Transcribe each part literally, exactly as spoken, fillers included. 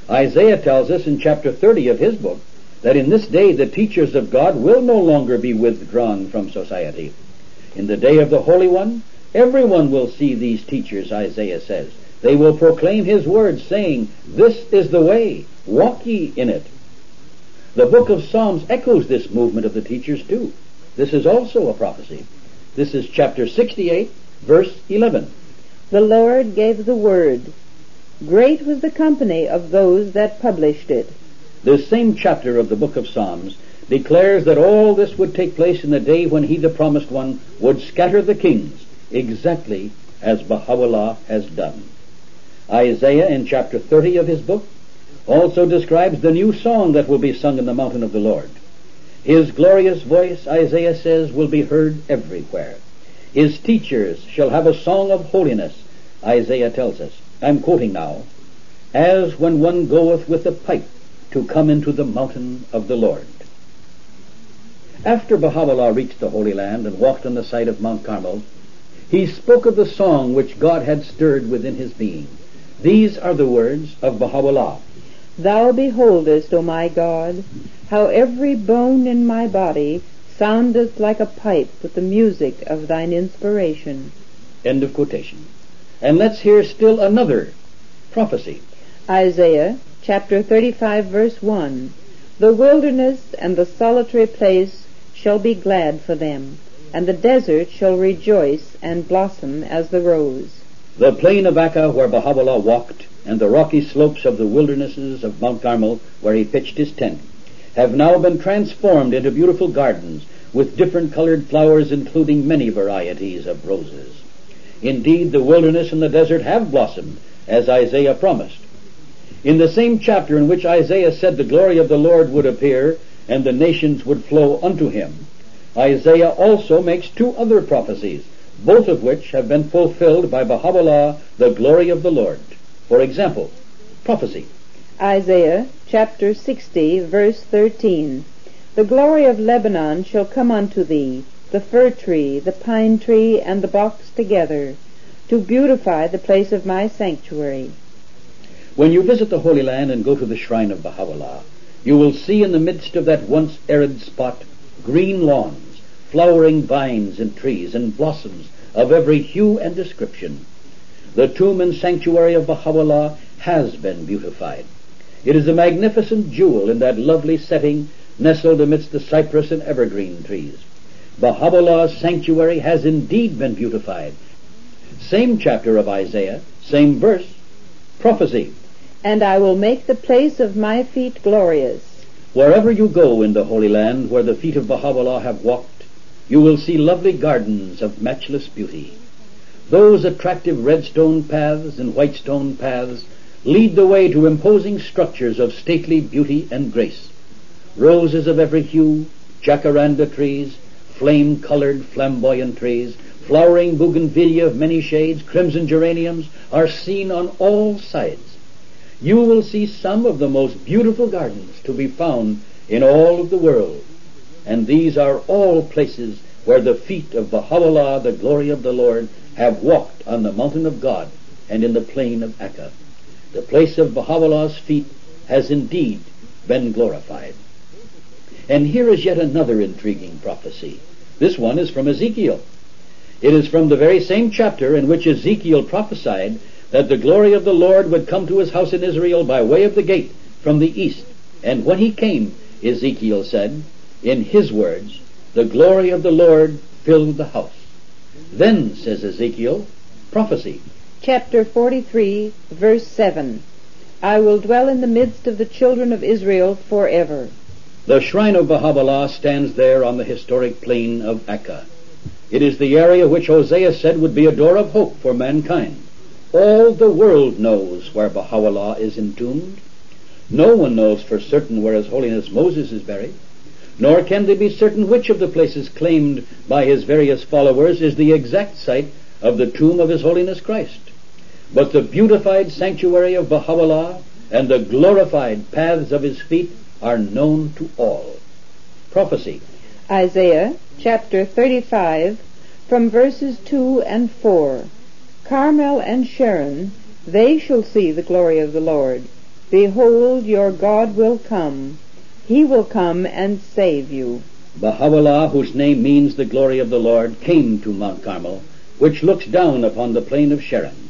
Isaiah tells us in chapter thirty of his book that in this day the teachers of God will no longer be withdrawn from society. In the day of the Holy One, everyone will see these teachers, Isaiah says. They will proclaim his words, saying, "This is the way, walk ye in it." The book of Psalms echoes this movement of the teachers too. This is also a prophecy. This is chapter sixty-eight, verse eleven. The Lord gave the word. Great was the company of those that published it. This same chapter of the book of Psalms declares that all this would take place in the day when he, the promised one, would scatter the kings, exactly as Baha'u'llah has done. Isaiah in chapter thirty of his book also describes the new song that will be sung in the mountain of the Lord. His glorious voice, Isaiah says, will be heard everywhere. His teachers shall have a song of holiness, Isaiah tells us. I'm quoting now. As when one goeth with a pipe to come into the mountain of the Lord. After Baha'u'llah reached the Holy Land and walked on the side of Mount Carmel, he spoke of the song which God had stirred within his being. These are the words of Baha'u'llah. Thou beholdest, O my God, how every bone in my body soundeth like a pipe with the music of thine inspiration. End of quotation. And let's hear still another prophecy. Isaiah chapter thirty-five, verse one. The wilderness and the solitary place shall be glad for them, and the desert shall rejoice and blossom as the rose. The plain of Akka where Baha'u'llah walked, and the rocky slopes of the wildernesses of Mount Carmel where he pitched his tent, have now been transformed into beautiful gardens with different colored flowers, including many varieties of roses. Indeed, the wilderness and the desert have blossomed, as Isaiah promised. In the same chapter in which Isaiah said the glory of the Lord would appear and the nations would flow unto him, Isaiah also makes two other prophecies, both of which have been fulfilled by Baha'u'llah, the glory of the Lord. For example, prophecy. Isaiah chapter sixty, verse thirteen. The glory of Lebanon shall come unto thee, the fir tree, the pine tree, and the box together, to beautify the place of my sanctuary. When you visit the Holy Land and go to the shrine of Baha'u'llah, you will see in the midst of that once arid spot green lawns, flowering vines and trees, and blossoms of every hue and description. The tomb and sanctuary of Baha'u'llah has been beautified. It is a magnificent jewel in that lovely setting nestled amidst the cypress and evergreen trees. Baha'u'llah's sanctuary has indeed been beautified. Same chapter of Isaiah, same verse, prophecy. And I will make the place of my feet glorious. Wherever you go in the Holy Land where the feet of Baha'u'llah have walked, you will see lovely gardens of matchless beauty. Those attractive red stone paths and white stone paths lead the way to imposing structures of stately beauty and grace. Roses of every hue, jacaranda trees, flame-colored flamboyant trees, flowering bougainvillea of many shades, crimson geraniums are seen on all sides. You will see some of the most beautiful gardens to be found in all of the world. And these are all places where the feet of Baha'u'llah, the glory of the Lord, have walked on the mountain of God and in the plain of Akka. The place of Baha'u'llah's feet has indeed been glorified. And here is yet another intriguing prophecy. This one is from Ezekiel. It is from the very same chapter in which Ezekiel prophesied that the glory of the Lord would come to his house in Israel by way of the gate from the east. And when he came, Ezekiel said, in his words, the glory of the Lord filled the house. Then, says Ezekiel, prophecy. Chapter forty-three, verse seven. I will dwell in the midst of the children of Israel forever. The shrine of Baha'u'llah stands there on the historic plain of Akka. It is the area which Hosea said would be a door of hope for mankind. All the world knows where Baha'u'llah is entombed. No one knows for certain where His Holiness Moses is buried, nor can they be certain which of the places claimed by his various followers is the exact site of the tomb of His Holiness Christ. But the beautified sanctuary of Baha'u'llah and the glorified paths of his feet are known to all. Prophecy. Isaiah chapter thirty-five, from verses two and four. Carmel and Sharon, they shall see the glory of the Lord. Behold, your God will come. He will come and save you. Baha'u'llah, whose name means the glory of the Lord, came to Mount Carmel, which looks down upon the plain of Sharon.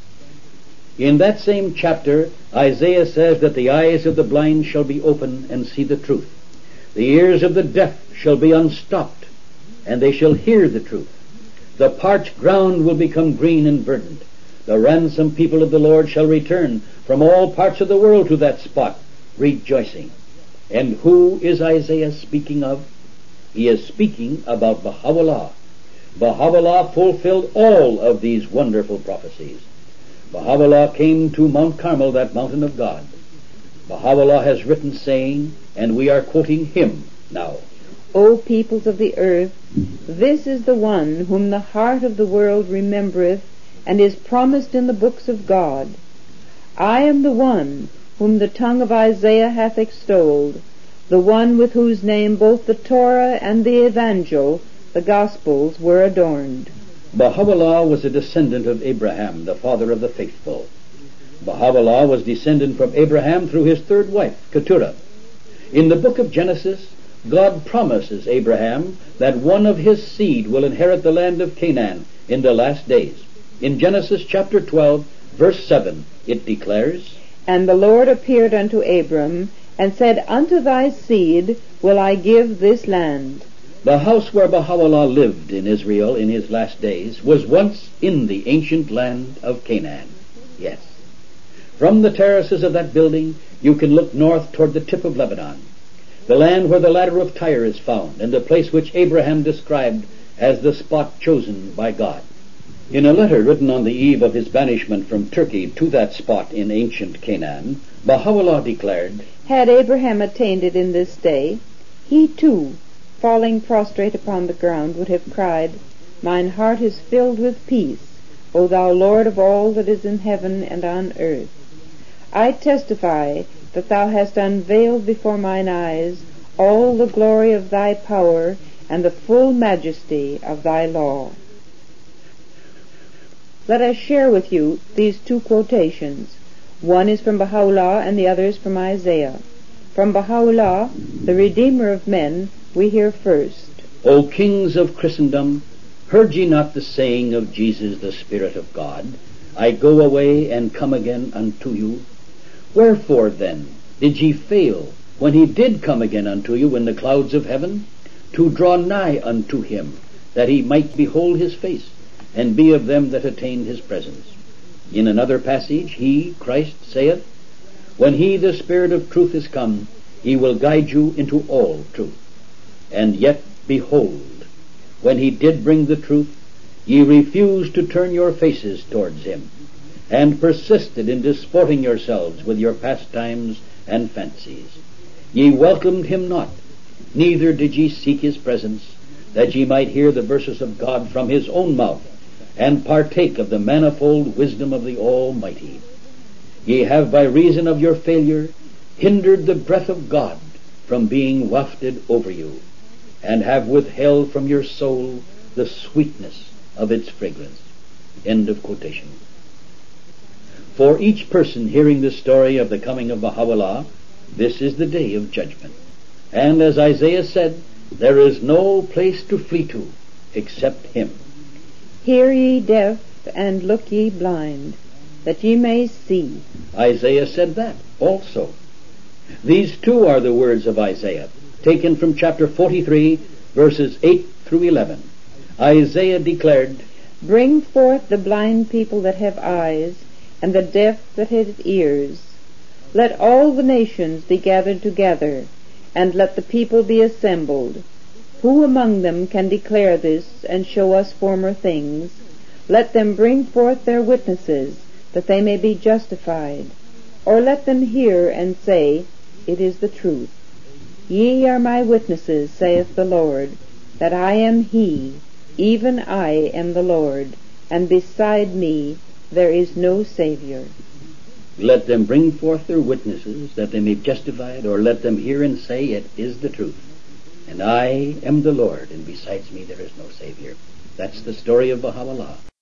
In that same chapter, Isaiah says that the eyes of the blind shall be open and see the truth. The ears of the deaf shall be unstopped, and they shall hear the truth. The parched ground will become green and verdant. The ransomed people of the Lord shall return from all parts of the world to that spot, rejoicing. And who is Isaiah speaking of? He is speaking about Baha'u'llah. Baha'u'llah fulfilled all of these wonderful prophecies. Baha'u'llah came to Mount Carmel, that mountain of God. Baha'u'llah has written saying, and we are quoting him now, O peoples of the earth, this is the one whom the heart of the world remembereth, and is promised in the books of God. I am the one whom the tongue of Isaiah hath extolled, the one with whose name both the Torah and the Evangel, the Gospels, were adorned. Baha'u'llah was a descendant of Abraham, the father of the faithful. Baha'u'llah was descended from Abraham through his third wife, Keturah. In the book of Genesis, God promises Abraham that one of his seed will inherit the land of Canaan in the last days. In Genesis chapter twelve, verse seven, it declares, And the Lord appeared unto Abram, and said, Unto thy seed will I give this land. The house where Baha'u'llah lived in Israel in his last days was once in the ancient land of Canaan. Yes. From the terraces of that building, you can look north toward the tip of Lebanon, the land where the ladder of Tyre is found, and the place which Abraham described as the spot chosen by God. In a letter written on the eve of his banishment from Turkey to that spot in ancient Canaan, Baha'u'llah declared, Had Abraham attained it in this day, he too, falling prostrate upon the ground, would have cried, Mine heart is filled with peace, O thou Lord of all that is in heaven and on earth. I testify that thou hast unveiled before mine eyes all the glory of thy power and the full majesty of thy law. Let us share with you these two quotations. One is from Baha'u'llah and the other is from Isaiah. From Baha'u'llah, the Redeemer of men, we hear first. O kings of Christendom, heard ye not the saying of Jesus, the Spirit of God, I go away and come again unto you? Wherefore then did ye fail, when he did come again unto you in the clouds of heaven, to draw nigh unto him, that he might behold his face, and be of them that attained his presence? In another passage, he, Christ, saith, When he, the Spirit of truth, is come, he will guide you into all truth. And yet, behold, when he did bring the truth, ye refused to turn your faces towards him, and persisted in disporting yourselves with your pastimes and fancies. Ye welcomed him not, neither did ye seek his presence, that ye might hear the verses of God from his own mouth, and partake of the manifold wisdom of the Almighty. Ye have by reason of your failure hindered the breath of God from being wafted over you, and have withheld from your soul the sweetness of its fragrance. End of quotation. For each person hearing the story of the coming of Baha'u'llah, this is the day of judgment. And as Isaiah said, there is no place to flee to except him. Hear ye deaf, and look ye blind, that ye may see. Isaiah said that also. These too are the words of Isaiah, taken from chapter forty-three, verses eight through eleven. Isaiah declared, Bring forth the blind people that have eyes, and the deaf that have ears. Let all the nations be gathered together, and let the people be assembled. Who among them can declare this, and show us former things? Let them bring forth their witnesses, that they may be justified. Or let them hear and say, It is the truth. Ye are my witnesses, saith the Lord, that I am he, even I am the Lord, and beside me there is no Savior. Let them bring forth their witnesses, that they may be justified, or let them hear and say, It is the truth. And I am the Lord, and besides me there is no Savior. That's the story of Baha'u'llah.